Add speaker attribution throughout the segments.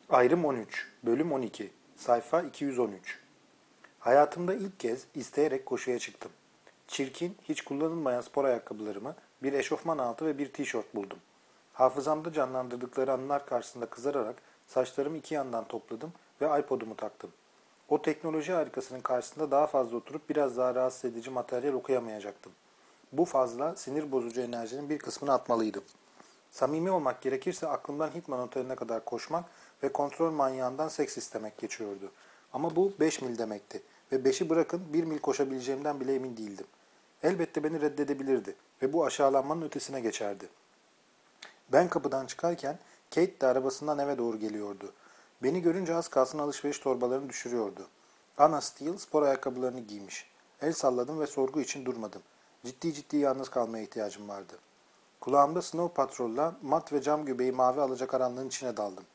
Speaker 1: Ayrım 13, bölüm 12, sayfa 213. Hayatımda ilk kez isteyerek koşuya çıktım. Çirkin, hiç kullanılmayan spor ayakkabılarımı, bir eşofman altı ve bir tişört buldum. Hafızamda canlandırdıkları anılar karşısında kızararak saçlarımı iki yandan topladım ve iPod'umu taktım. O teknoloji harikasının karşısında daha fazla oturup biraz daha rahatsız edici materyal okuyamayacaktım. Bu fazla, sinir bozucu enerjinin bir kısmını atmalıydım. Samimi olmak gerekirse aklımdan Hitman Oteli'ne kadar koşmak ve kontrol manyağından seks istemek geçiyordu. Ama bu 5 mil demekti ve 5'i bırakın 1 mil koşabileceğimden bile emin değildim. Elbette beni reddedebilirdi ve bu aşağılanmanın ötesine geçerdi. Ben kapıdan çıkarken Kate de arabasından eve doğru geliyordu. Beni görünce az kalsın alışveriş torbalarını düşürüyordu. Anna Steele spor ayakkabılarını giymiş. El salladım ve sorgu için durmadım. Ciddi ciddi yalnız kalmaya ihtiyacım vardı. Kulağımda Snow Patrol'la mat ve cam göbeği mavi alacakaranlığın içine daldım.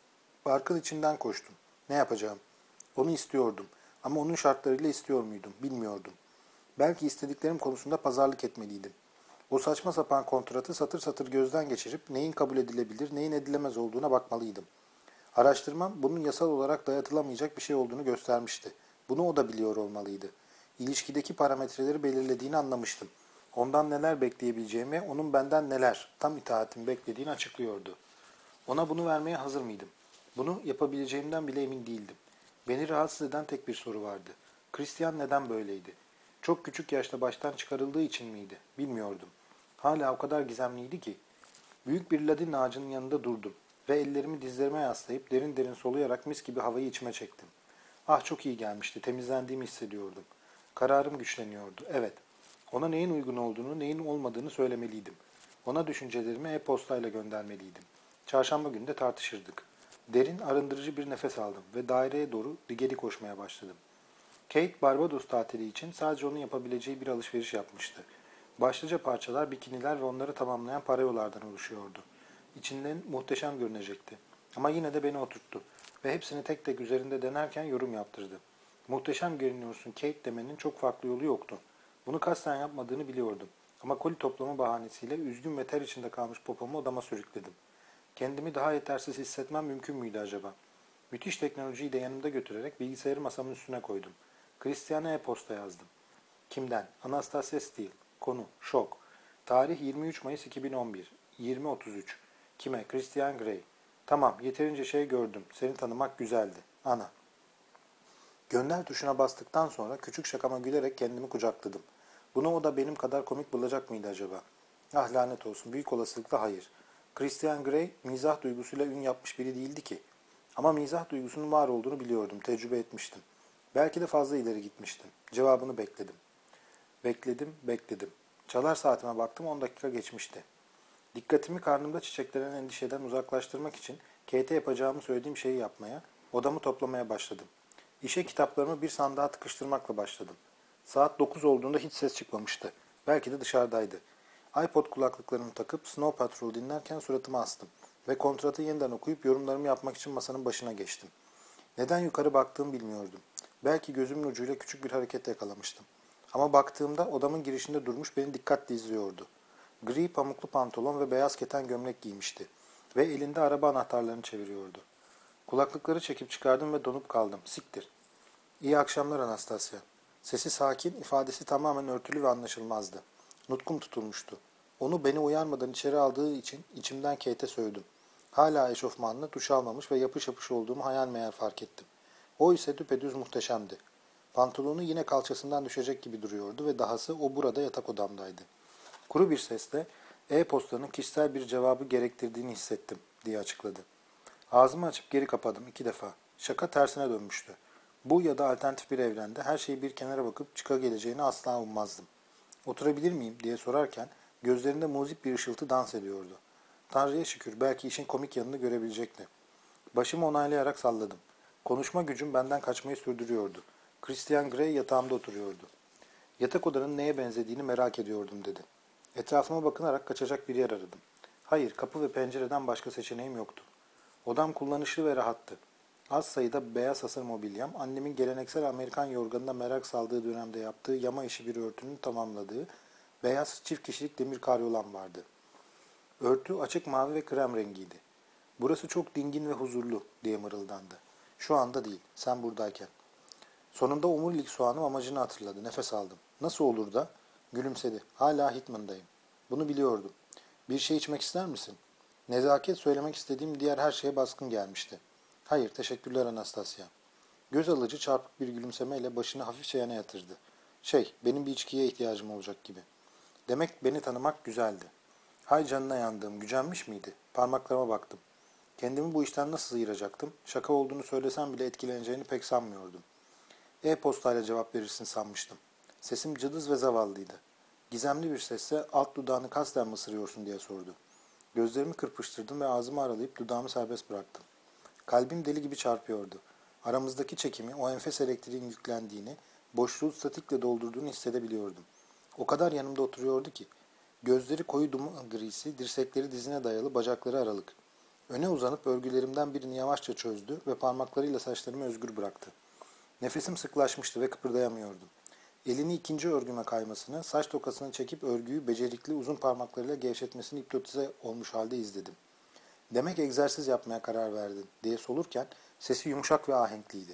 Speaker 1: Parkın içinden koştum. Ne yapacağım? Onu istiyordum. Ama onun şartlarıyla istiyor muydum? Bilmiyordum. Belki istediklerim konusunda pazarlık etmeliydim. O saçma sapan kontratı satır satır gözden geçirip neyin kabul edilebilir, neyin edilemez olduğuna bakmalıydım. Araştırmam bunun yasal olarak dayatılamayacak bir şey olduğunu göstermişti. Bunu o da biliyor olmalıydı. İlişkideki parametreleri belirlediğini anlamıştım. Ondan neler bekleyebileceğimi, onun benden neler, tam itaatimi beklediğini açıklıyordu. Ona bunu vermeye hazır mıydım? Bunu yapabileceğimden bile emin değildim. Beni rahatsız eden tek bir soru vardı. Christian neden böyleydi? Çok küçük yaşta baştan çıkarıldığı için miydi? Bilmiyordum. Hala o kadar gizemliydi ki. Büyük bir ladin ağacının yanında durdum ve ellerimi dizlerime yaslayıp derin derin soluyarak mis gibi havayı içime çektim. Ah çok iyi gelmişti, temizlendiğimi hissediyordum. Kararım güçleniyordu, evet. Ona neyin uygun olduğunu, neyin olmadığını söylemeliydim. Ona düşüncelerimi e-postayla göndermeliydim. Çarşamba günü de tartışırdık. Derin, arındırıcı bir nefes aldım ve daireye doğru geri koşmaya başladım. Kate, Barbados tatili için sadece onun yapabileceği bir alışveriş yapmıştı. Başlıca parçalar, bikiniler ve onları tamamlayan parayolardan oluşuyordu. İçinden muhteşem görünecekti. Ama yine de beni oturttu ve hepsini tek tek üzerinde denerken yorum yaptırdı. Muhteşem görünüyorsun Kate demenin çok farklı yolu yoktu. Bunu kasten yapmadığını biliyordum. Ama koli toplama bahanesiyle üzgün ve ter içinde kalmış popomu odama sürükledim. Kendimi daha yetersiz hissetmem mümkün müydü acaba? Müthiş teknolojiyi de yanımda götürerek bilgisayarı masamın üstüne koydum. Christian'a e-posta yazdım. Kimden? Anastasia Steele. Konu: şok. Tarih 23 Mayıs 2011. 20.33. Kime? Christian Grey. Tamam, yeterince şey gördüm. Seni tanımak güzeldi. Ana. Gönder tuşuna bastıktan sonra küçük şakama gülerek kendimi kucakladım. Bunu o da benim kadar komik bulacak mıydı acaba? Ah lanet olsun, büyük olasılıkla hayır. Christian Grey mizah duygusuyla ün yapmış biri değildi ki. Ama mizah duygusunun var olduğunu biliyordum, tecrübe etmiştim. Belki de fazla ileri gitmiştim. Cevabını bekledim. Bekledim. Çalar saatime baktım, 10 dakika geçmişti. Dikkatimi karnımda çiçeklenen endişeden uzaklaştırmak için Kate'e yapacağımı söylediğim şeyi yapmaya, odamı toplamaya başladım. İşe kitaplarımı bir sandığa tıkıştırmakla başladım. Saat 9 olduğunda hiç ses çıkmamıştı. Belki de dışarıdaydı. iPod kulaklıklarımı takıp Snow Patrol dinlerken suratıma astım ve kontratı yeniden okuyup yorumlarımı yapmak için masanın başına geçtim. Neden yukarı baktığımı bilmiyordum. Belki gözümün ucuyla küçük bir hareket yakalamıştım. Ama baktığımda odamın girişinde durmuş beni dikkatle izliyordu. Gri pamuklu pantolon ve beyaz keten gömlek giymişti ve elinde araba anahtarlarını çeviriyordu. Kulaklıkları çekip çıkardım ve donup kaldım. Siktir. İyi akşamlar Anastasia. Sesi sakin, ifadesi tamamen örtülü ve anlaşılmazdı. Nutkum tutulmuştu. Onu beni uyarmadan içeri aldığı için içimden Kate'e sövdüm. Hala eşofmanlı, duş almamış ve yapış yapış olduğumu hayal meyal fark ettim. O ise düpedüz muhteşemdi. Pantolonu yine kalçasından düşecek gibi duruyordu ve dahası o burada yatak odamdaydı. Kuru bir sesle e-postanın kişisel bir cevabı gerektirdiğini hissettim diye açıkladı. Ağzımı açıp geri kapadım 2 defa. Şaka tersine dönmüştü. Bu ya da alternatif bir evrende her şeyi bir kenara bakıp çıkageleceğini asla ummazdım. Oturabilir miyim diye sorarken gözlerinde muzip bir ışıltı dans ediyordu. Tanrı'ya şükür belki işin komik yanını görebilecekti. Başımı onaylayarak salladım. Konuşma gücüm benden kaçmayı sürdürüyordu. Christian Grey yatağımda oturuyordu. Yatak odanın neye benzediğini merak ediyordum dedi. Etrafıma bakınarak kaçacak bir yer aradım. Hayır, kapı ve pencereden başka seçeneğim yoktu. Odam kullanışlı ve rahattı. Az sayıda beyaz hasır mobilyam, annemin geleneksel Amerikan yorganına merak saldığı dönemde yaptığı yama işi bir örtünün tamamladığı beyaz çift kişilik demir karyolam vardı. Örtü açık mavi ve krem rengiydi. Burası çok dingin ve huzurlu diye mırıldandı. Şu anda değil, sen buradayken. Sonunda omurilik soğanım amacını hatırladı. Nefes aldım. Nasıl olur da? Gülümsedi. Hala Hitman'dayım. Bunu biliyordum. Bir şey içmek ister misin? Nezaket söylemek istediğim diğer her şeye baskın gelmişti. Hayır, teşekkürler Anastasia. Göz alıcı çarpık bir gülümsemeyle başını hafifçe yana yatırdı. Benim bir içkiye ihtiyacım olacak gibi. Demek beni tanımak güzeldi. Hay canına yandığım, gücenmiş miydi? Parmaklarıma baktım. Kendimi bu işten nasıl sıyıracaktım? Şaka olduğunu söylesem bile etkileneceğini pek sanmıyordum. E-postayla cevap verirsin sanmıştım. Sesim cılız ve zavallıydı. Gizemli bir sesle alt dudağını kasten mi ısırıyorsun diye sordu. Gözlerimi kırpıştırdım ve ağzımı aralayıp dudağımı serbest bıraktım. Kalbim deli gibi çarpıyordu. Aramızdaki çekimi, o enfes elektriğin yüklendiğini, boşluğu statikle doldurduğunu hissedebiliyordum. O kadar yanımda oturuyordu ki. Gözleri koyu duman grisi, dirsekleri dizine dayalı, bacakları aralık. Öne uzanıp örgülerimden birini yavaşça çözdü ve parmaklarıyla saçlarımı özgür bıraktı. Nefesim sıklaşmıştı ve kıpırdayamıyordum. Elini ikinci örgüme kaymasını, saç tokasını çekip örgüyü becerikli uzun parmaklarıyla gevşetmesini hipnotize olmuş halde izledim. Demek egzersiz yapmaya karar verdin diye solurken sesi yumuşak ve ahenkliydi.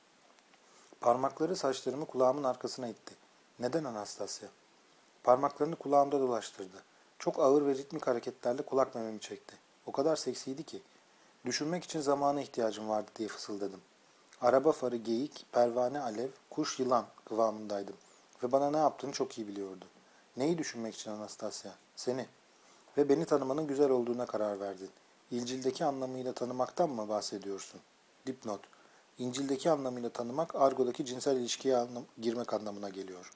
Speaker 1: Parmakları saçlarımı kulağımın arkasına itti. Neden Anastasia? Parmaklarını kulağımda dolaştırdı. Çok ağır ve ritmik hareketlerle kulak mememi çekti. O kadar seksiydi ki. Düşünmek için zamana ihtiyacım vardı diye fısıldadım. Araba farı geyik, pervane alev, kuş yılan kıvamındaydım. Ve bana ne yaptığını çok iyi biliyordu. Neyi düşünmek için Anastasia? Seni. Ve beni tanımanın güzel olduğuna karar verdin. İncil'deki anlamıyla tanımaktan mı bahsediyorsun? Dipnot. İncil'deki anlamıyla tanımak, argodaki cinsel ilişkiye girmek anlamına geliyor.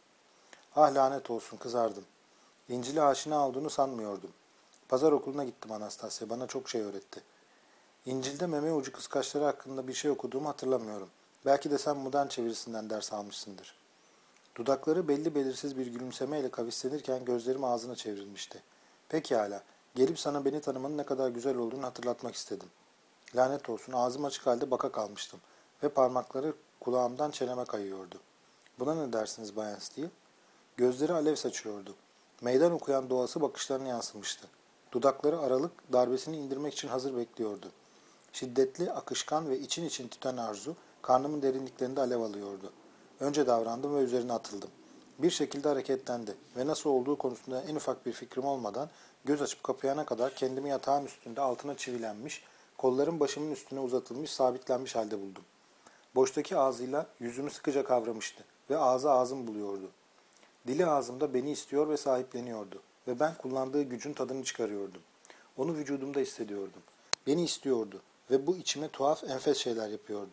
Speaker 1: Ah lanet olsun, kızardım. İncil'e aşina olduğunu sanmıyordum. Pazar okuluna gittim Anastasia, bana çok şey öğretti. İncil'de meme ucu kıskaçları hakkında bir şey okuduğumu hatırlamıyorum. Belki de sen modern çevirisinden ders almışsındır. Dudakları belli belirsiz bir gülümsemeyle kavislenirken gözlerim ağzına çevrilmişti. Pekala, gelip sana beni tanımanın ne kadar güzel olduğunu hatırlatmak istedim. Lanet olsun, ağzım açık halde baka kalmıştım ve parmakları kulağımdan çeneme kayıyordu. Buna ne dersiniz Bayan Steele? Gözleri alev saçıyordu. Meydan okuyan doğası bakışlarına yansımıştı. Dudakları aralık, darbesini indirmek için hazır bekliyordu. Şiddetli, akışkan ve için için tüten arzu, karnımın derinliklerinde alev alıyordu. Önce davrandım ve üzerine atıldım. Bir şekilde hareketlendi ve nasıl olduğu konusunda en ufak bir fikrim olmadan göz açıp kapayana kadar kendimi yatağın üstünde altına çivilenmiş, kollarım başımın üstüne uzatılmış, sabitlenmiş halde buldum. Boştaki ağzıyla yüzümü sıkıca kavramıştı ve ağzı ağzım buluyordu. Dili ağzımda beni istiyor ve sahipleniyordu ve ben kullandığı gücün tadını çıkarıyordum. Onu vücudumda hissediyordum. Beni istiyordu ve bu içime tuhaf, enfes şeyler yapıyordu.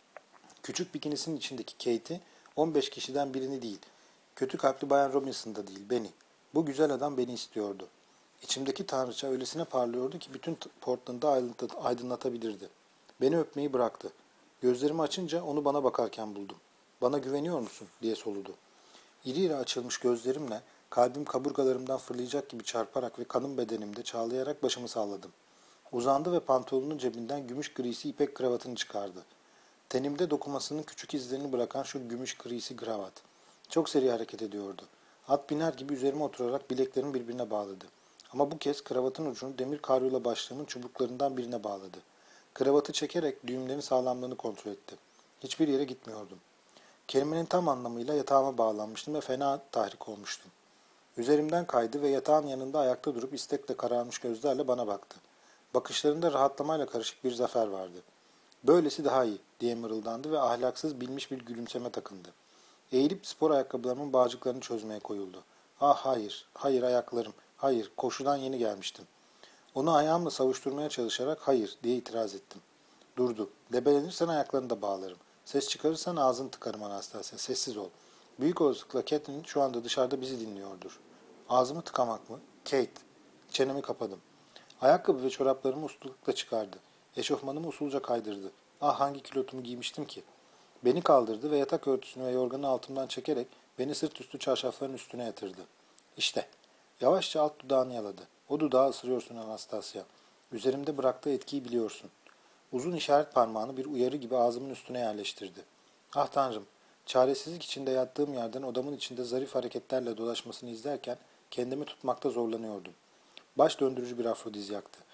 Speaker 1: Küçük bikinisinin içindeki Kate'i, 15 kişiden birini değil, kötü kalpli Bayan Robinson'da değil, beni. Bu güzel adam beni istiyordu. İçimdeki tanrıça öylesine parlıyordu ki bütün Portland'ı aydınlatabilirdi. Beni öpmeyi bıraktı. Gözlerimi açınca onu bana bakarken buldum. Bana güveniyor musun diye soludu. İri iri açılmış gözlerimle kalbim kaburgalarımdan fırlayacak gibi çarparak ve kanım bedenimde çağlayarak başımı salladım. Uzandı ve pantolonunun cebinden gümüş grisi ipek kravatını çıkardı. Tenimde dokumasının küçük izlerini bırakan şu gümüş grisi kravat. Çok seri hareket ediyordu. At biner gibi üzerime oturarak bileklerimi birbirine bağladı. Ama bu kez kravatın ucunu demir karyola başlığımın çubuklarından birine bağladı. Kravatı çekerek düğümlerin sağlamlığını kontrol etti. Hiçbir yere gitmiyordum. Kelimenin tam anlamıyla yatağıma bağlanmıştım ve fena tahrik olmuştum. Üzerimden kaydı ve yatağın yanında ayakta durup istekle kararmış gözlerle bana baktı. Bakışlarında rahatlamayla karışık bir zafer vardı. Böylesi daha iyi diye mırıldandı ve ahlaksız bilmiş bir gülümseme takındı. Eğilip spor ayakkabılarımın bağcıklarını çözmeye koyuldu. Ah hayır, hayır ayaklarım, hayır koşudan yeni gelmiştim. Onu ayağımla savuşturmaya çalışarak hayır diye itiraz ettim. Durdu. Debelenirsen ayaklarını da bağlarım. Ses çıkarırsan ağzını tıkarım Anastasia. Sessiz ol. Büyük olasılıkla Catelyn şu anda dışarıda bizi dinliyordur. Ağzımı tıkamak mı? Kate. Çenemi kapadım. Ayakkabı ve çoraplarımı uslu çıkardı. Eşofmanımı usulca kaydırdı. Ah hangi kilotumu giymiştim ki? Beni kaldırdı ve yatak örtüsünü ve yorganı altımdan çekerek beni sırt üstü çarşafların üstüne yatırdı. İşte. Yavaşça alt dudağını yaladı. O dudağı ısırıyorsun Anastasia. Üzerimde bıraktığı etkiyi biliyorsun. Uzun işaret parmağını bir uyarı gibi ağzımın üstüne yerleştirdi. Ah tanrım, çaresizlik içinde yattığım yerden odamın içinde zarif hareketlerle dolaşmasını izlerken kendimi tutmakta zorlanıyordum. Baş döndürücü bir afrodizyaktı.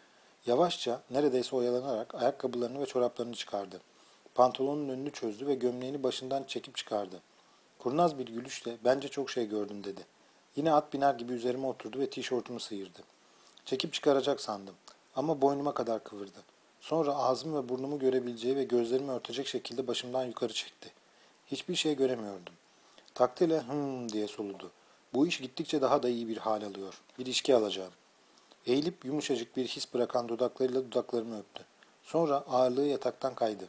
Speaker 1: Yavaşça, neredeyse oyalanarak ayakkabılarını ve çoraplarını çıkardı. Pantolonun önünü çözdü ve gömleğini başından çekip çıkardı. Kurnaz bir gülüşle bence çok şey gördüm dedi. Yine at biner gibi üzerime oturdu ve tişörtümü sıyırdı. Çekip çıkaracak sandım ama boynuma kadar kıvırdı. Sonra ağzımı ve burnumu görebileceği ve gözlerimi örtecek şekilde başımdan yukarı çekti. Hiçbir şey göremiyordum. Taktıyla diye soludu. Bu iş gittikçe daha da iyi bir hal alıyor. Bir içki alacağım. Eğilip yumuşacık bir his bırakan dudaklarıyla dudaklarımı öptü. Sonra ağırlığı yataktan kaydı.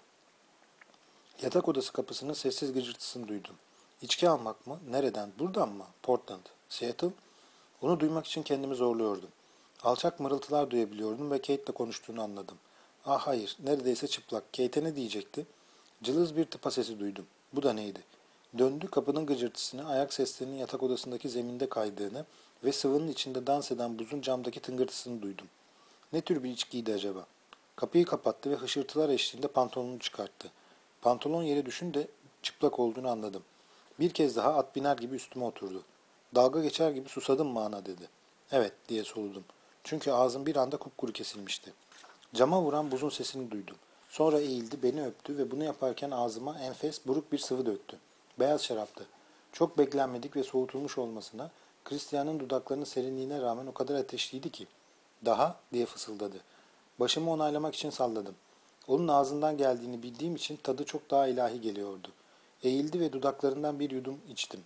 Speaker 1: Yatak odası kapısının sessiz gıcırtısını duydum. İçki almak mı? Nereden? Buradan mı? Portland. Seattle? Onu duymak için kendimi zorluyordum. Alçak mırıltılar duyabiliyordum ve Kate'le konuştuğunu anladım. Ah hayır, neredeyse çıplak. Kate'e ne diyecekti? Cılız bir tıpa sesi duydum. Bu da neydi? Döndü, kapının gıcırtısını, ayak seslerinin yatak odasındaki zeminde kaydığını ve sıvının içinde dans eden buzun camdaki tıngırtısını duydum. Ne tür bir içkiydi acaba? Kapıyı kapattı ve hışırtılar eşliğinde pantolonunu çıkarttı. Pantolon yere düşünce çıplak olduğunu anladım. Bir kez daha at biner gibi üstüme oturdu. Dalga geçer gibi susadın mı ana dedi. Evet diye soludum. Çünkü ağzım bir anda kupkuru kesilmişti. Cama vuran buzun sesini duydum. Sonra eğildi, beni öptü ve bunu yaparken ağzıma enfes, buruk bir sıvı döktü. Beyaz şaraptı. Çok beklenmedik ve soğutulmuş olmasına, Christian'ın dudaklarının serinliğine rağmen o kadar ateşliydi ki. Daha diye fısıldadı. Başımı onaylamak için salladım. Onun ağzından geldiğini bildiğim için tadı çok daha ilahi geliyordu. Eğildi ve dudaklarından bir yudum içtim.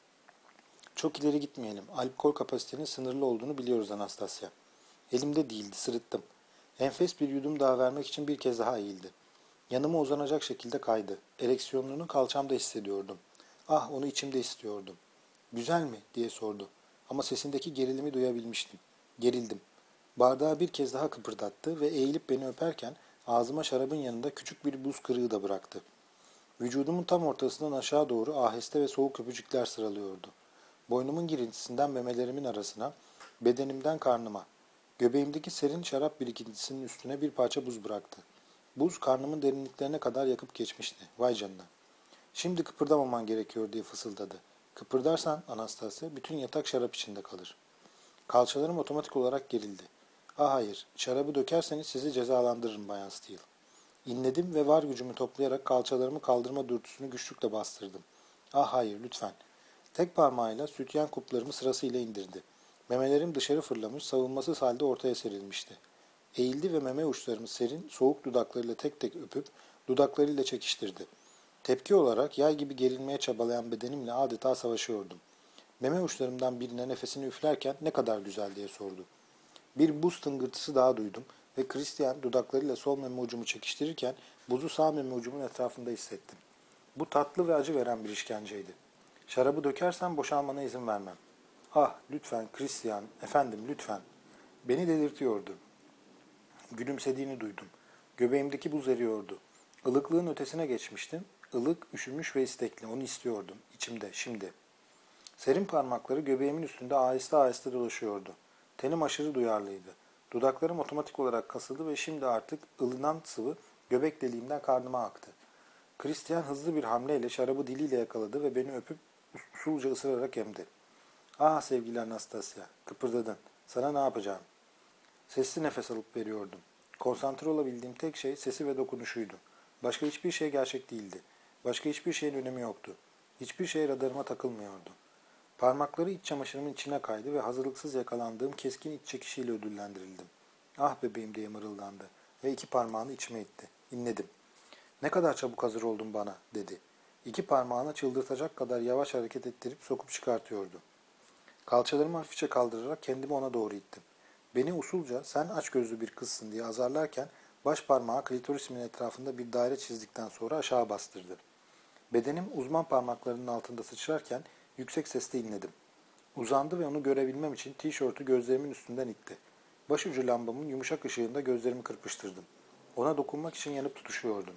Speaker 1: Çok ileri gitmeyelim. Alkol kapasitenin sınırlı olduğunu biliyoruz Anastasya. Elimde değildi, sırıttım. Enfes bir yudum daha vermek için bir kez daha eğildi. Yanıma uzanacak şekilde kaydı. Ereksiyonunu kalçamda hissediyordum. Ah, onu içimde istiyordum. Güzel mi? Diye sordu. Ama sesindeki gerilimi duyabilmiştim. Gerildim. Bardağı bir kez daha kıpırdattı ve eğilip beni öperken ağzıma şarabın yanında küçük bir buz kırığı da bıraktı. Vücudumun tam ortasından aşağı doğru aheste ve soğuk öpücükler sıralıyordu. Boynumun girintisinden memelerimin arasına, bedenimden karnıma. Göbeğimdeki serin şarap birikintisinin üstüne bir parça buz bıraktı. Buz karnımın derinliklerine kadar yakıp geçmişti. Vay canına. Şimdi kıpırdamaman gerekiyor diye fısıldadı. Kıpırdarsan Anastasya bütün yatak şarap içinde kalır. Kalçalarım otomatik olarak gerildi. Ah hayır, şarabı dökerseniz sizi cezalandırırım Bayan Steele. İnledim ve var gücümü toplayarak kalçalarımı kaldırma dürtüsünü güçlükle bastırdım. Ah hayır, lütfen. Tek parmağıyla sütyen kuplarımı sırasıyla indirdi. Memelerim dışarı fırlamış, savunmasız halde ortaya serilmişti. Eğildi ve meme uçlarımı serin, soğuk dudaklarıyla tek tek öpüp dudaklarıyla çekiştirdi. Tepki olarak yay gibi gerilmeye çabalayan bedenimle adeta savaşıyordum. Meme uçlarımdan birine nefesini üflerken ne kadar güzel diye sordu. Bir buz tıngırtısı daha duydum ve Christian dudaklarıyla sol meme ucumu çekiştirirken buzu sağ meme ucumun etrafında hissettim. Bu tatlı ve acı veren bir işkenceydi. Şarabı dökersen boşalmana izin vermem. Ah, lütfen Christian, efendim lütfen. Beni delirtiyordu. Gülümsediğini duydum. Göbeğimdeki buz eriyordu. Ilıklığın ötesine geçmiştim. Ilık, üşümüş ve istekli. Onu istiyordum. İçimde, şimdi. Serin parmakları göbeğimin üstünde aheste aheste dolaşıyordu. Tenim aşırı duyarlıydı. Dudaklarım otomatik olarak kasıldı ve şimdi artık ılınan sıvı göbek deliğimden karnıma aktı. Christian hızlı bir hamleyle şarabı diliyle yakaladı ve beni öpüp usulca ısırarak emdi. Ah sevgili Anastasia, kıpırdadın. Sana ne yapacağım? Sesli nefes alıp veriyordum. Konsantre olabildiğim tek şey sesi ve dokunuşuydu. Başka hiçbir şey gerçek değildi. Başka hiçbir şeyin önemi yoktu. Hiçbir şey radarıma takılmıyordu. Parmakları iç çamaşırımın içine kaydı ve hazırlıksız yakalandığım keskin iç çekişiyle ödüllendirildim. Ah bebeğim diye mırıldandı ve iki parmağını içime itti. İnledim. Ne kadar çabuk hazır oldun bana dedi. İki parmağını çıldırtacak kadar yavaş hareket ettirip sokup çıkartıyordu. Kalçalarımı hafifçe kaldırarak kendimi ona doğru ittim. Beni usulca sen açgözlü bir kızsın diye azarlarken baş parmağı klitorisimin etrafında bir daire çizdikten sonra aşağı bastırdı. Bedenim uzman parmaklarının altında sıçrarken yüksek sesle inledim. Uzandı ve onu görebilmem için tişörtü gözlerimin üstünden itti. Başucu lambamın yumuşak ışığında gözlerimi kırpıştırdım. Ona dokunmak için yanıp tutuşuyordum.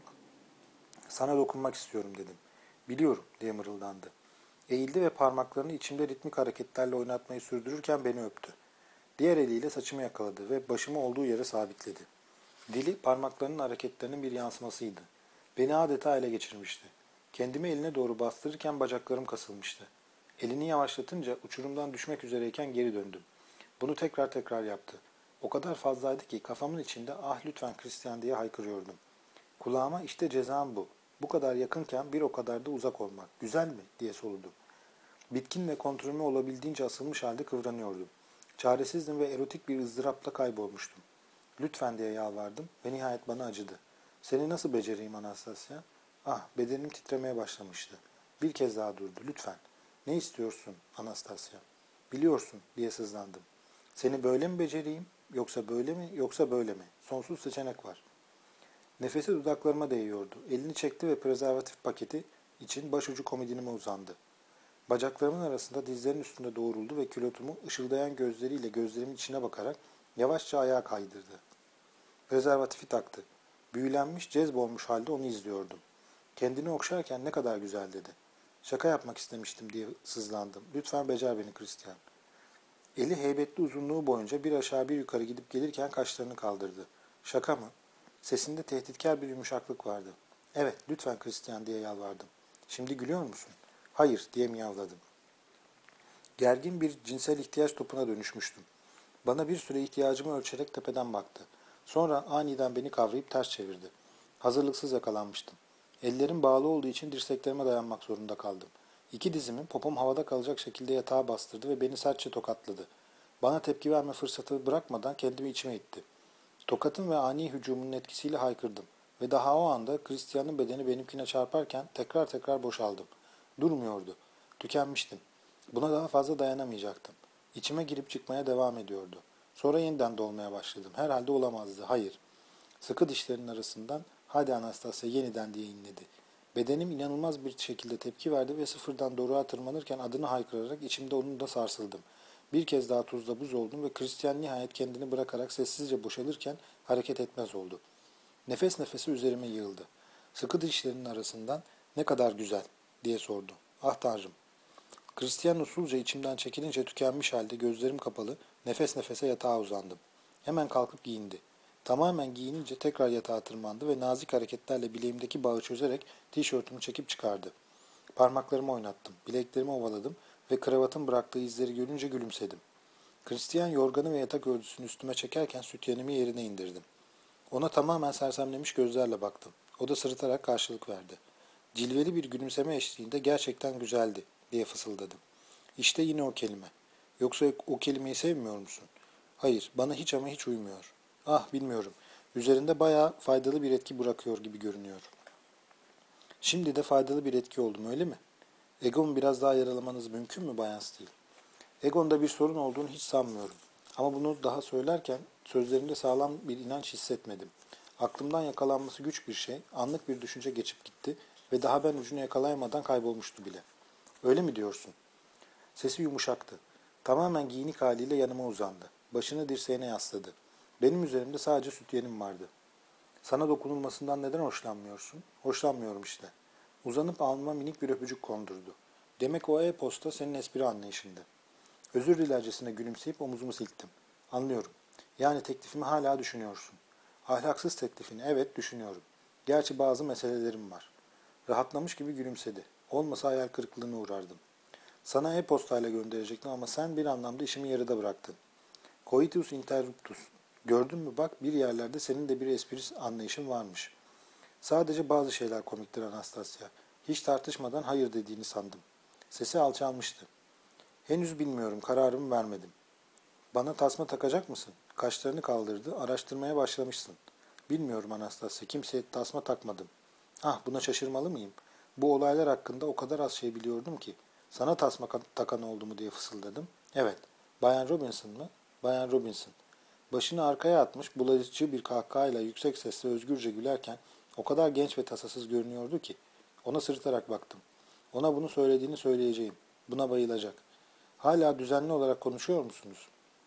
Speaker 1: Sana dokunmak istiyorum dedim. Biliyorum diye mırıldandı. Eğildi ve parmaklarını içimde ritmik hareketlerle oynatmayı sürdürürken beni öptü. Diğer eliyle saçımı yakaladı ve başımı olduğu yere sabitledi. Dili parmaklarının hareketlerinin bir yansımasıydı. Beni adeta ele geçirmişti. Kendimi eline doğru bastırırken bacaklarım kasılmıştı. Elini yavaşlatınca uçurumdan düşmek üzereyken geri döndüm. Bunu tekrar tekrar yaptı. O kadar fazlaydı ki kafamın içinde ah lütfen Christian diye haykırıyordum. Kulağıma işte cezam bu. Bu kadar yakınken bir o kadar da uzak olmak. Güzel mi? Diye soludum. Bitkin ve kontrolüme olabildiğince asılmış halde kıvranıyordum. Çaresizdim ve erotik bir ızdırapla kaybolmuştum. Lütfen diye yalvardım ve nihayet bana acıdı. Seni nasıl becereyim Anastasya? Ah, bedenim titremeye başlamıştı. Bir kez daha durdu. Lütfen. Ne istiyorsun Anastasya? Biliyorsun diye sızlandım. Seni böyle mi becereyim? Yoksa böyle mi? Yoksa böyle mi? Sonsuz seçenek var. Nefesi dudaklarıma değiyordu. Elini çekti ve prezervatif paketi için başucu komodinime uzandı. Bacaklarımın arasında dizlerinin üstünde doğruldu ve külotumu ışıldayan gözleriyle gözlerimin içine bakarak yavaşça ayağa kaydırdı. Prezervatifi taktı. Büyülenmiş, cezbolmuş halde onu izliyordum. Kendini okşarken ne kadar güzel dedi. Şaka yapmak istemiştim diye sızlandım. Lütfen becer beni Christian. Eli heybetli uzunluğu boyunca bir aşağı bir yukarı gidip gelirken kaşlarını kaldırdı. Şaka mı? Sesinde tehditkar bir yumuşaklık vardı. Evet, lütfen Christian diye yalvardım. Şimdi gülüyor musun? Hayır diye miyavladım. Gergin bir cinsel ihtiyaç topuna dönüşmüştüm. Bana bir süre ihtiyacımı ölçerek tepeden baktı. Sonra aniden beni kavrayıp ters çevirdi. Hazırlıksız yakalanmıştım. Ellerim bağlı olduğu için dirseklerime dayanmak zorunda kaldım. İki dizimi popom havada kalacak şekilde yatağa bastırdı ve beni sertçe tokatladı. Bana tepki verme fırsatı bırakmadan kendimi içime itti. Tokatın ve ani hücumunun etkisiyle haykırdım. Ve daha o anda Christian'ın bedeni benimkine çarparken tekrar tekrar boşaldım. Durmuyordu. Tükenmiştim. Buna daha fazla dayanamayacaktım. İçime girip çıkmaya devam ediyordu. Sonra yeniden dolmaya başladım. Herhalde olamazdı. Hayır. Sıkı dişlerinin arasından hadi Anastasya yeniden diye inledi. Bedenim inanılmaz bir şekilde tepki verdi ve sıfırdan doruğa tırmanırken adını haykırarak içimde onun da sarsıldım. Bir kez daha tuzla buz oldum ve Christian nihayet kendini bırakarak sessizce boşalırken hareket etmez oldu. Nefes nefese üzerime yığıldı. Sıkı dişlerinin arasından ne kadar güzel diye sordu. Ah Tanrım. Christian usulca içimden çekilince tükenmiş halde gözlerim kapalı nefes nefese yatağa uzandım. Hemen kalkıp giyindi. Tamamen giyinince tekrar yatağa tırmandı ve nazik hareketlerle bileğimdeki bağı çözerek tişörtümü çekip çıkardı. Parmaklarımı oynattım, bileklerimi ovaladım ve kravatın bıraktığı izleri görünce gülümsedim. Christian yorganı ve yatak örtüsünü üstüme çekerken sütyenimi yerine indirdim. Ona tamamen sersemlemiş gözlerle baktım. O da sırıtarak karşılık verdi. Cilveli bir gülümseme eşliğinde gerçekten güzeldi diye fısıldadım. İşte yine o kelime. Yoksa o kelimeyi sevmiyor musun? Hayır, bana hiç ama hiç uymuyor. Ah bilmiyorum. Üzerinde bayağı faydalı bir etki bırakıyor gibi görünüyor. Şimdi de faydalı bir etki oldum öyle mi? Egomu biraz daha yaralamanız mümkün mü Bayan Steele? Egon'da bir sorun olduğunu hiç sanmıyorum. Ama bunu daha söylerken sözlerimde sağlam bir inanç hissetmedim. Aklımdan yakalanması güç bir şey, anlık bir düşünce geçip gitti ve daha ben ucunu yakalayamadan kaybolmuştu bile. Öyle mi diyorsun? Sesi yumuşaktı. Tamamen giyinik haliyle yanıma uzandı. Başını dirseğine yasladı. Benim üzerimde sadece sütyenim vardı. Sana dokunulmasından neden hoşlanmıyorsun? Hoşlanmıyorum işte. Uzanıp alnıma minik bir öpücük kondurdu. Demek o e-posta senin espri anlayışındı. Özür dilercesine gülümseyip omuzumu silktim. Anlıyorum. Yani teklifimi hala düşünüyorsun. Ahlaksız teklifini evet düşünüyorum. Gerçi bazı meselelerim var. Rahatlamış gibi gülümsedi. Olmasa hayal kırıklığına uğrardım. Sana e-postayla gönderecektim ama sen bir anlamda işimi yarıda bıraktın. Coitus interruptus. Gördün mü bak bir yerlerde senin de bir espri anlayışın varmış. Sadece bazı şeyler komiktir Anastasya. Hiç tartışmadan hayır dediğini sandım. Sesi alçalmıştı. Henüz bilmiyorum, kararımı vermedim. Bana tasma takacak mısın? Kaşlarını kaldırdı, araştırmaya başlamışsın. Bilmiyorum Anastasya, kimseye tasma takmadım. Ah, buna şaşırmalı mıyım? Bu olaylar hakkında o kadar az şey biliyordum ki. Sana tasma takan oldu mu diye fısıldadım. Evet, Bayan Robinson mı? Bayan Robinson. Başını arkaya atmış, bulaşıcı bir kahkahayla yüksek sesle özgürce gülerken o kadar genç ve tasasız görünüyordu ki. Ona sırıtarak baktım. Ona bunu söylediğini söyleyeceğim. Buna bayılacak. Hala düzenli olarak konuşuyor musunuz?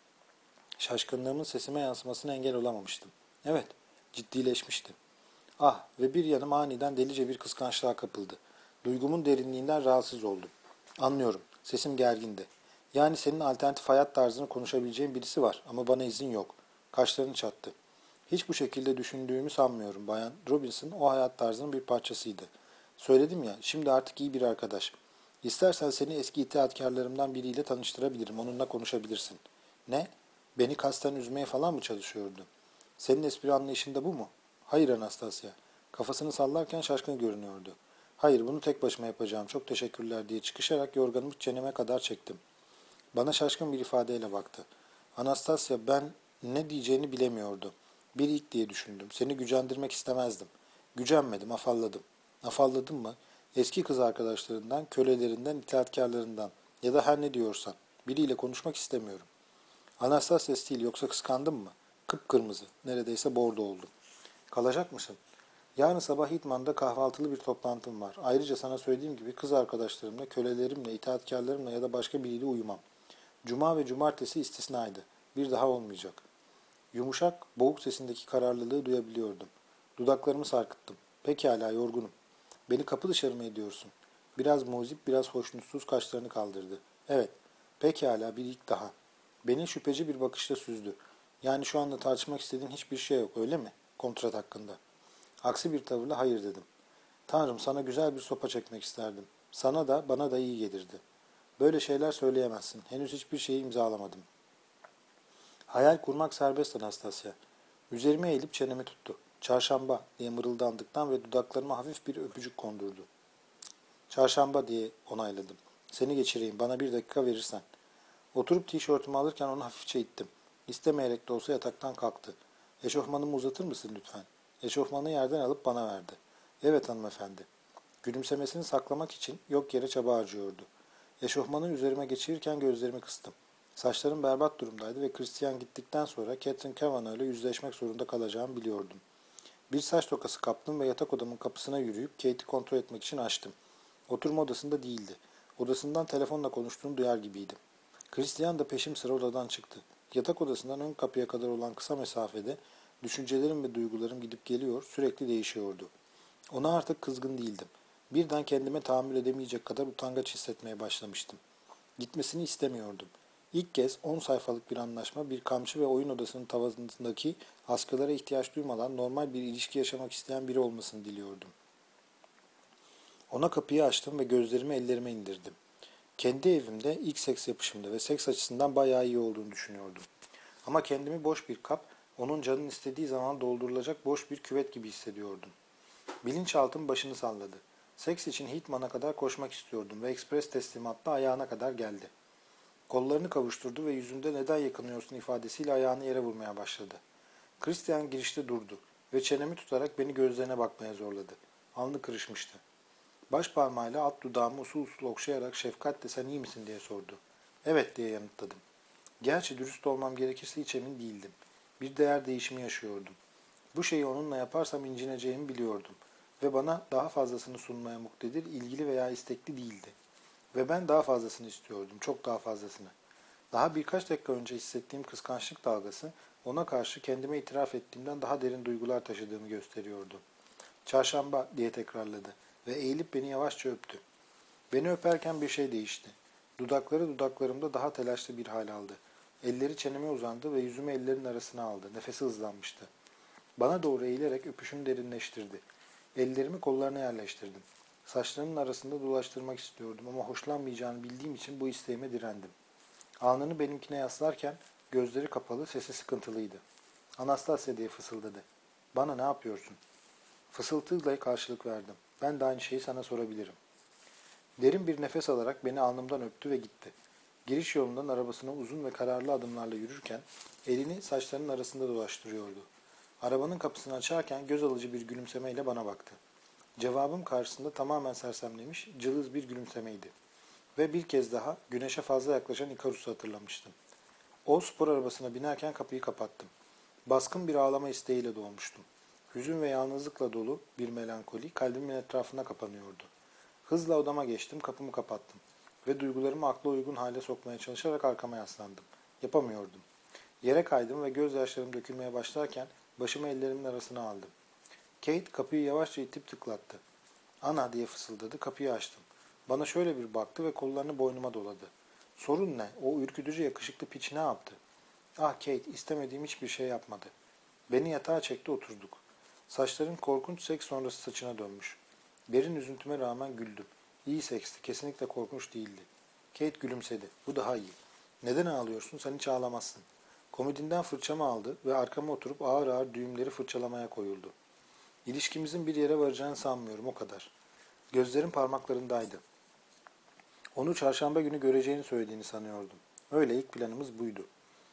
Speaker 1: Şaşkınlığımın sesime yansımasına engel olamamıştım. Evet, ciddileşmişti. Ah ve bir yanım aniden delice bir kıskançlığa kapıldı. Duygumun derinliğinden rahatsız oldum. Anlıyorum, sesim gergindi. Yani senin alternatif hayat tarzını konuşabileceğin birisi var ama bana izin yok. Kaşlarını çattı. Hiç bu şekilde düşündüğümü sanmıyorum Bayan Robinson o hayat tarzının bir parçasıydı. Söyledim ya, şimdi artık iyi bir arkadaş. İstersen seni eski itaatkarlarımdan biriyle tanıştırabilirim, onunla konuşabilirsin. Ne? Beni kasten üzmeye falan mı çalışıyordu? Senin espri anlayışında bu mu? Hayır Anastasia. Kafasını sallarken şaşkın görünüyordu. Hayır, bunu tek başıma yapacağım, çok teşekkürler diye çıkışarak yorganımı çeneme kadar çektim. Bana şaşkın bir ifadeyle baktı. Anastasia, ben ne diyeceğini bilemiyordu. Bir ilk diye düşündüm. Seni gücendirmek istemezdim. Gücenmedim, afalladım. Afalladım mı? Eski kız arkadaşlarından, kölelerinden, itaatkarlarından ya da her ne diyorsan. Biriyle konuşmak istemiyorum. Anastasia Steele, yoksa kıskandın mı? Kıpkırmızı, neredeyse bordo oldum. Kalacak mısın? Yarın sabah Hitman'da kahvaltılı bir toplantım var. Ayrıca sana söylediğim gibi kız arkadaşlarımla, kölelerimle, itaatkarlarımla ya da başka biriyle uyumam. Cuma ve cumartesi istisnaydı. Bir daha olmayacak. Yumuşak, boğuk sesindeki kararlılığı duyabiliyordum. Dudaklarımı sarkıttım. Pekala, yorgunum. Beni kapı dışarı mı ediyorsun? Biraz muzip, biraz hoşnutsuz kaşlarını kaldırdı. Evet, pekala, bir ilk daha. Beni şüpheci bir bakışla süzdü. Yani şu anda tartışmak istediğin hiçbir şey yok, öyle mi? Kontrat hakkında. Aksi bir tavırla hayır dedim. Tanrım, sana güzel bir sopa çekmek isterdim. Sana da bana da iyi gelirdi. Böyle şeyler söyleyemezsin. Henüz hiçbir şeyi imzalamadım. Hayal kurmak serbest Anastasia. Üzerime eğilip çenemi tuttu. Çarşamba diye mırıldandıktan ve dudaklarıma hafif bir öpücük kondurdu. Çarşamba diye onayladım. Seni geçireyim, bana bir dakika verirsen. Oturup tişörtümü alırken onu hafifçe ittim. İstemeyerek de olsa yataktan kalktı. Eşofmanımı uzatır mısın lütfen? Eşofmanı yerden alıp bana verdi. Evet hanımefendi. Gülümsemesini saklamak için yok yere çaba harcıyordu. Eşofmanı üzerime geçirirken gözlerimi kıstım. Saçlarım berbat durumdaydı ve Christian gittikten sonra Catherine Kavanagh ile yüzleşmek zorunda kalacağımı biliyordum. Bir saç tokası kaptım ve yatak odamın kapısına yürüyüp Kate'i kontrol etmek için açtım. Oturma odasında değildi. Odasından telefonla konuştuğunu duyar gibiydim. Christian da peşim sıra odadan çıktı. Yatak odasından ön kapıya kadar olan kısa mesafede düşüncelerim ve duygularım gidip geliyor, sürekli değişiyordu. Ona artık kızgın değildim. Birden kendime tahammül edemeyecek kadar utangaç hissetmeye başlamıştım. Gitmesini istemiyordum. İlk kez 10 sayfalık bir anlaşma, bir kamçı ve oyun odasının tavanındaki askılara ihtiyaç duymadan normal bir ilişki yaşamak isteyen biri olmasını diliyordum. Ona kapıyı açtım ve gözlerimi ellerime indirdim. Kendi evimde ilk seks yapışımda ve seks açısından bayağı iyi olduğunu düşünüyordum. Ama kendimi boş bir kap, onun canın istediği zaman doldurulacak boş bir küvet gibi hissediyordum. Bilinçaltım başını salladı. Seks için Hitman'a kadar koşmak istiyordum ve ekspres teslimatla ayağına kadar geldi. Kollarını kavuşturdu ve yüzünde neden yakınıyorsun ifadesiyle ayağını yere vurmaya başladı. Christian girişte durdu ve çenemi tutarak beni gözlerine bakmaya zorladı. Alnı kırışmıştı. Baş parmağıyla alt dudağımı usul usul okşayarak şefkatle sen iyi misin diye sordu. Evet diye yanıtladım. Gerçi dürüst olmam gerekirse hiç emin değildim. Bir değer değişimi yaşıyordum. Bu şeyi onunla yaparsam incineceğimi biliyordum. Ve bana daha fazlasını sunmaya muktedir, ilgili veya istekli değildi. Ve ben daha fazlasını istiyordum, çok daha fazlasını. Daha birkaç dakika önce hissettiğim kıskançlık dalgası, ona karşı kendime itiraf ettiğimden daha derin duygular taşıdığımı gösteriyordu. Çarşamba diye tekrarladı ve eğilip beni yavaşça öptü. Beni öperken bir şey değişti. Dudakları dudaklarımda daha telaşlı bir hal aldı. Elleri çeneme uzandı ve yüzümü ellerin arasına aldı. Nefesi hızlanmıştı. Bana doğru eğilerek öpüşünü derinleştirdi. Ellerimi kollarına yerleştirdim. Saçlarının arasında dolaştırmak istiyordum ama hoşlanmayacağını bildiğim için bu isteğime direndim. Alnını benimkine yaslarken gözleri kapalı, sesi sıkıntılıydı. Anastasia diye fısıldadı. Bana ne yapıyorsun? Fısıltıyla karşılık verdim. Ben de aynı şeyi sana sorabilirim. Derin bir nefes alarak beni alnımdan öptü ve gitti. Giriş yolundan arabasına uzun ve kararlı adımlarla yürürken elini saçlarının arasında dolaştırıyordu. Arabanın kapısını açarken göz alıcı bir gülümsemeyle bana baktı. Cevabım karşısında tamamen sersemlemiş, cılız bir gülümsemeydi. Ve bir kez daha güneşe fazla yaklaşan Ikarus'u hatırlamıştım. O spor arabasına binerken kapıyı kapattım. Baskın bir ağlama isteğiyle doğmuştum. Hüzün ve yalnızlıkla dolu bir melankoli kalbimin etrafına kapanıyordu. Hızla odama geçtim, kapımı kapattım. Ve duygularımı akla uygun hale sokmaya çalışarak arkama yaslandım. Yapamıyordum. Yere kaydım ve gözyaşlarım dökülmeye başlarken başımı ellerimin arasına aldım. Kate kapıyı yavaşça itip tıklattı. Ana diye fısıldadı, kapıyı açtım. Bana şöyle bir baktı ve kollarını boynuma doladı. Sorun ne? O ürkütücü yakışıklı piç ne yaptı? Ah Kate, istemediğim hiçbir şey yapmadı. Beni yatağa çekti, oturduk. Saçların korkunç seks sonrası saçına dönmüş. Derin üzüntüme rağmen güldüm. İyi seksti, kesinlikle korkunç değildi. Kate gülümsedi. Bu daha iyi. Neden ağlıyorsun? Sen hiç ağlamazsın. Komodinden fırçamı aldı ve arkama oturup ağır ağır düğümleri fırçalamaya koyuldu. İlişkimizin bir yere varacağını sanmıyorum, o kadar. Gözlerim parmaklarındaydı. Onu çarşamba günü göreceğini söylediğini sanıyordum. Öyle, ilk planımız buydu.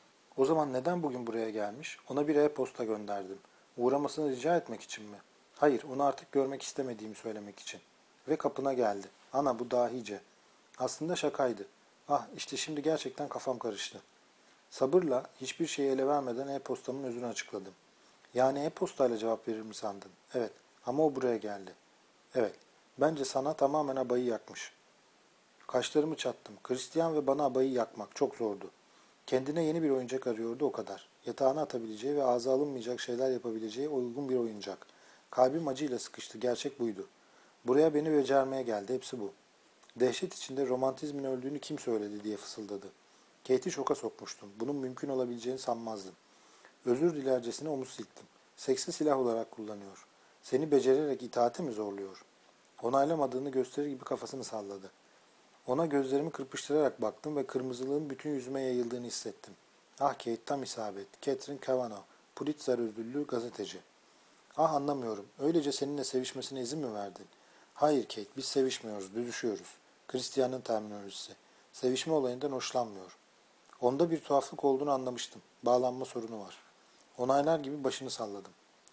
Speaker 1: O zaman neden bugün buraya gelmiş? Ona bir e-posta gönderdim. Uğramasını rica etmek için mi? Hayır, onu artık görmek istemediğimi söylemek için. Ve kapına geldi. Ana, bu dahice. Aslında şakaydı. Ah, işte şimdi gerçekten kafam karıştı. Sabırla, hiçbir şeyi ele vermeden e-postamın özünü açıkladım. Yani e-postayla cevap verir mi sandın? Evet, ama o buraya geldi. Evet, bence sana tamamen abayı yakmış. Kaşlarımı çattım. Hristiyan ve bana abayı yakmak çok zordu. Kendine yeni bir oyuncak arıyordu, o kadar. Yatağına atabileceği ve ağza alınmayacak şeyler yapabileceği uygun bir oyuncak. Kalbim acıyla sıkıştı. Gerçek buydu. Buraya beni becermeye geldi. Hepsi bu. Dehşet içinde romantizmin öldüğünü kim söyledi diye fısıldadı. Kate'i şoka sokmuştum. Bunun mümkün olabileceğini sanmazdım. Özür dilercesine omuz silktim. Seksi silah olarak kullanıyor. Seni becererek itaate mi zorluyor? Onaylamadığını gösterir gibi kafasını salladı. Ona gözlerimi kırpıştırarak baktım ve kırmızılığın bütün yüzüme yayıldığını hissettim. Ah Kate, tam isabet. Catherine Kavanagh, Pulitzer ödüllü gazeteci. Ah, anlamıyorum. Öylece seninle sevişmesine izin mi verdin? Hayır Kate, biz sevişmiyoruz, düzüşüyoruz. Christian'ın terminolojisi. Sevişme olayından hoşlanmıyor. Onda bir tuhaflık olduğunu anlamıştım. Bağlanma sorunu var. Onaylar gibi başını salladım.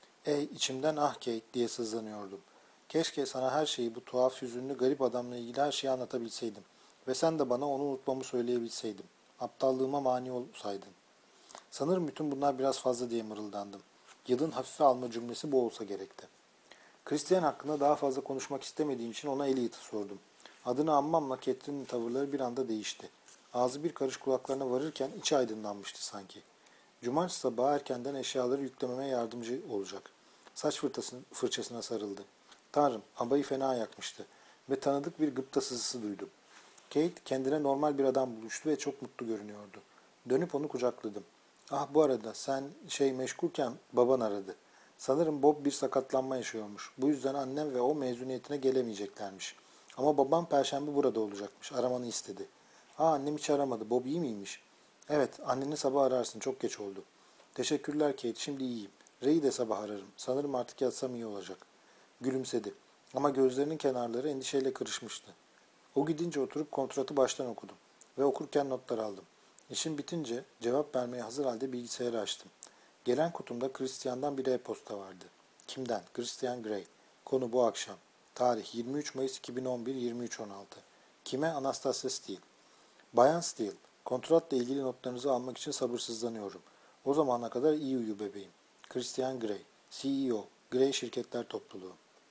Speaker 1: İçimden ah Kate diye sızlanıyordum. Keşke sana her şeyi, bu tuhaf, hüzünlü, garip adamla ilgili her şeyi anlatabilseydim. Ve sen de bana onu unutmamı söyleyebilseydim. Aptallığıma mani olsaydın. Sanırım bütün bunlar biraz fazla diye mırıldandım. Yılın hafife alma cümlesi bu olsa gerekti. Christian hakkında daha fazla konuşmak istemediğim için ona Elliot'ı sordum. Adını anmamla Catherine'in tavırları bir anda değişti. Ağzı bir karış kulaklarına varırken içi aydınlanmıştı sanki. Cumartesi sabahı erkenden eşyaları yüklememe yardımcı olacak. Saç fırçasına sarıldı. Tanrım, abayı fena yakmıştı ve tanıdık bir gıpta sızısı duydum. Kate kendine normal bir adam bulmuştu ve çok mutlu görünüyordu. Dönüp onu kucakladım. Ah, bu arada sen meşgulken baban aradı. Sanırım Bob bir sakatlanma yaşıyormuş. Bu yüzden annem ve o mezuniyetine gelemeyeceklermiş. Ama babam perşembe burada olacakmış. Aramanı istedi. Annem hiç aramadı. Bob iyi miymiş? Evet, anneni sabah ararsın. Çok geç oldu. Teşekkürler Kate. Şimdi iyiyim. Ray'i de sabah ararım. Sanırım artık yatsam iyi olacak. Gülümsedi. Ama gözlerinin kenarları endişeyle kırışmıştı. O gidince oturup kontratı baştan okudum. Ve okurken notlar aldım. İşim bitince cevap vermeye hazır halde bilgisayarı açtım. Gelen kutumda Christian'dan bir e-posta vardı. Kimden? Christian Grey. Konu bu akşam. Tarih 23 Mayıs 2011 23.16. Kime? Anastasia Steele. Bayan Steele, kontratla ilgili notlarınızı almak için sabırsızlanıyorum. O zamana kadar iyi uyu bebeğim. Christian Grey, CEO, Grey Şirketler Topluluğu.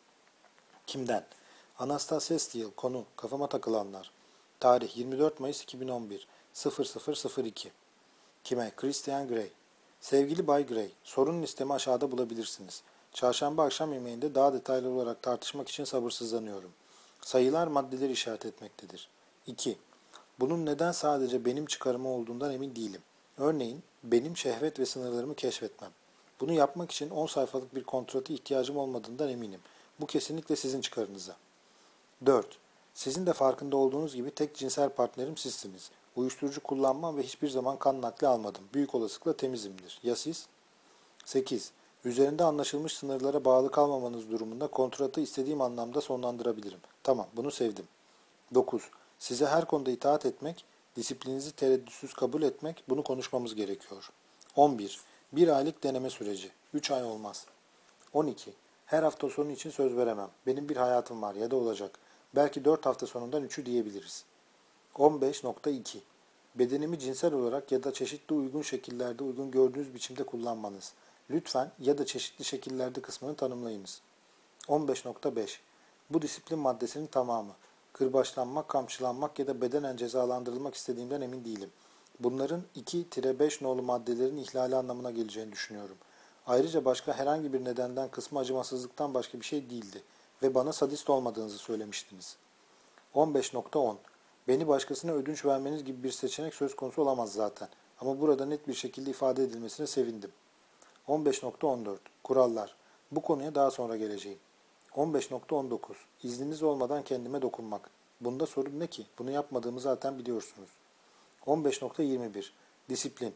Speaker 1: Kimden? Anastasia Steele. Konu kafama takılanlar. Tarih 24 Mayıs 2011 0002. Kime? Christian Grey. Sevgili Bay Grey, sorun listemi aşağıda bulabilirsiniz. Çarşamba akşam yemeğinde daha detaylı olarak tartışmak için sabırsızlanıyorum. Sayılar maddeleri işaret etmektedir. 2. Bunun neden sadece benim çıkarıma olduğundan emin değilim. Örneğin benim şehvet ve sınırlarımı keşfetmem. Bunu yapmak için 10 sayfalık bir kontratı ihtiyacım olmadığından eminim. Bu kesinlikle sizin çıkarınıza. 4. Sizin de farkında olduğunuz gibi tek cinsel partnerim sizsiniz. Uyuşturucu kullanmam ve hiçbir zaman kan nakli almadım. Büyük olasılıkla temizimdir. Ya siz? 8. Üzerinde anlaşılmış sınırlara bağlı kalmamanız durumunda kontratı istediğim anlamda sonlandırabilirim. Tamam, bunu sevdim. 9. Size her konuda itaat etmek, disiplininizi tereddütsüz kabul etmek, bunu konuşmamız gerekiyor. 11. Bir aylık deneme süreci. 3 ay olmaz. 12. Her hafta sonu için söz veremem. Benim bir hayatım var ya da olacak. Belki 4 hafta sonundan 3'ü diyebiliriz. 15.2. Bedenimi cinsel olarak ya da çeşitli uygun şekillerde uygun gördüğünüz biçimde kullanmanız. Lütfen ya da çeşitli şekillerde kısmını tanımlayınız. 15.5. Bu disiplin maddesinin tamamı. Kırbaçlanmak, kamçılanmak ya da bedenen cezalandırılmak istediğimden emin değilim. Bunların 2-5 nolu maddelerin ihlali anlamına geleceğini düşünüyorum. Ayrıca başka herhangi bir nedenden kısmı acımasızlıktan başka bir şey değildi ve bana sadist olmadığınızı söylemiştiniz. 15.10. Beni başkasına ödünç vermeniz gibi bir seçenek söz konusu olamaz zaten. Ama burada net bir şekilde ifade edilmesine sevindim. 15.14. Kurallar. Bu konuya daha sonra geleceğim. 15.19. İzniniz olmadan kendime dokunmak. Bunda sorun ne ki? Bunu yapmadığımı zaten biliyorsunuz. 15.21. Disiplin.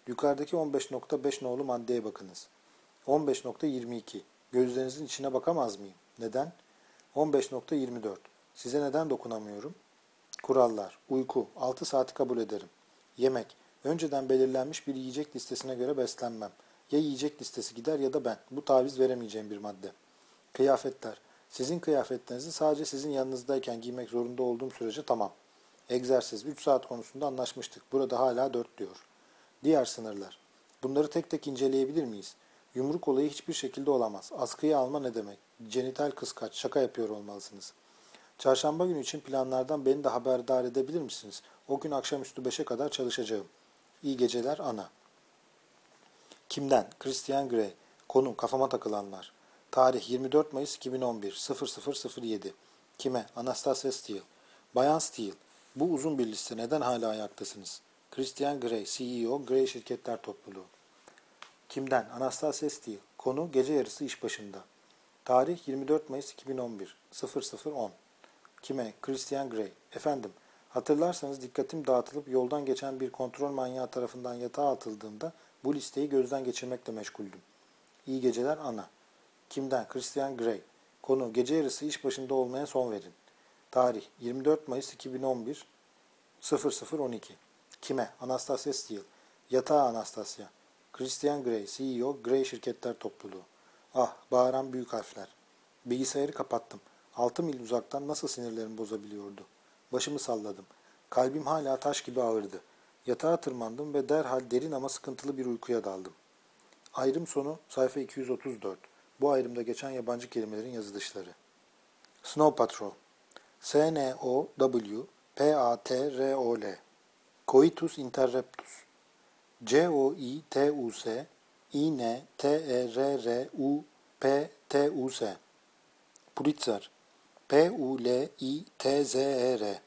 Speaker 1: Yukarıdaki 15.5 nolu maddeye bakınız. 15.22. Gözlerinizin içine bakamaz mıyım? Neden? 15.24. Size neden dokunamıyorum? Kurallar. Uyku. 6 saati kabul ederim. Yemek. Önceden belirlenmiş bir yiyecek listesine göre beslenmem. Ya yiyecek listesi gider ya da ben. Bu taviz veremeyeceğim bir madde. Kıyafetler. Sizin kıyafetlerinizi sadece sizin yanınızdayken giymek zorunda olduğum sürece tamam. Egzersiz. 3 saat konusunda anlaşmıştık. Burada hala 4 diyor. Diğer sınırlar. Bunları tek tek inceleyebilir miyiz? Yumruk olayı hiçbir şekilde olamaz. Askıya alma ne demek? Genital kıskaç. Şaka yapıyor olmalısınız. Çarşamba günü için planlardan beni de haberdar edebilir misiniz? O gün akşamüstü 5'e kadar çalışacağım. İyi geceler ana. Kimden? Christian Grey. Konu kafama takılanlar. Tarih 24 Mayıs 2011 0007. Kime? Anastasia Steele. Bayan Steele. Bu uzun bir liste. Neden hala ayaktasınız? Christian Grey, CEO, Grey Şirketler Topluluğu. Kimden? Anastasia Steele. Konu gece yarısı iş başında. Tarih 24 Mayıs 2011 0010. Kime? Christian Grey. Efendim, hatırlarsanız dikkatim dağıtılıp yoldan geçen bir kontrol manyağı tarafından yatağa atıldığımda bu listeyi gözden geçirmekle meşguldüm. İyi geceler ana. Kimden? Christian Grey. Konu gece yarısı iş başında olmaya son verin. Tarih 24 Mayıs 2011 0012. Kime? Anastasia Steele. Yatağa Anastasia. Christian Grey, CEO, Grey Şirketler Topluluğu. Ah, bağıran büyük harfler. Bilgisayarı kapattım. 6 mil uzaktan nasıl sinirlerimi bozabiliyordu. Başımı salladım. Kalbim hala taş gibi ağırdı. Yatağa tırmandım ve derhal derin ama sıkıntılı bir uykuya daldım. Ayrım sonu sayfa 234. Bu ayrımda geçen yabancı kelimelerin yazılışları. Snow Patrol. S-N-O-W-P-A-T-R-O-L. Coitus interruptus. C-O-I-T-U-S. I-N-T-E-R-R-U-P-T-U-S. Pulitzer. P-U-L-I-T-Z-E-R.